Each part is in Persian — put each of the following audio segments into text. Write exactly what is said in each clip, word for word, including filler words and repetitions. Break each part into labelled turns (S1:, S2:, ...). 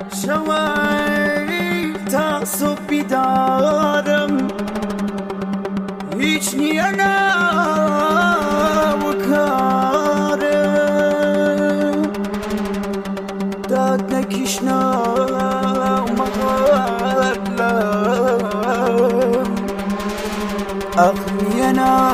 S1: شەوای تا سۆ بیدارم هیچ نییە ناوکارم داد نەکیشناومەڵم عەقڵ نییە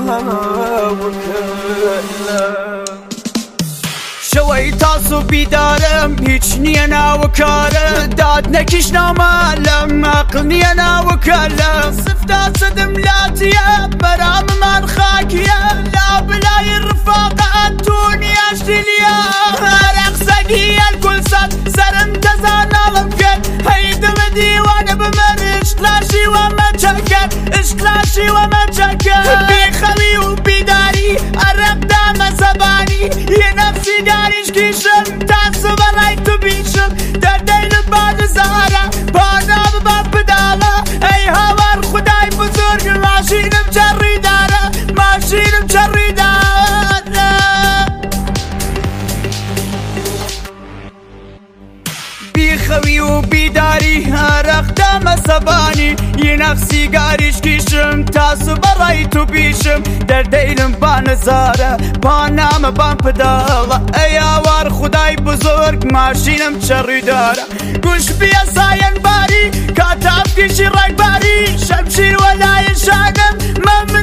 S1: ناوکارم شەوەی تاسو بیدارم هیچ نییە ناوکارم داد نەکیشنامەلم عەقڵ نییە ناوکارم سفتا سەدم لاتیە بەراممان خاکیە لا بلای ڕفاقەت دونیاش دلیە هەرەقسەگی ئەلکولسەد سەرم دەزاناڵم کرد هەی دمە دیوانە بمەر عشقلاشی وەمەچەکەر عشقلاشی وەمەچەکەر بێخەوی و بیداری ئەرەقدامە زەبانی یە نەفسی داریش کیشم تاسو بەڕای تو بیشم دەردەیلت بادزارە پانا ببە بداڵە ئەی هاوار خودای بزرگ ماشینم چەڕیدارە ماشینم چەڕیدارە بیخەوی و بیداری هەرەقدامە سەبانی یە نەفسی گاریش کیشم تاسو بەڕای تو بیشم دەردەیلم بانەزارە پانامە بان پداڵە ئەی هاوار خودای بزرگ ماشینم چەڕیدارە گوش بیە سایەن باری کاتافکیشی ڕێکباری شەمشیر وەلایە شانم مەم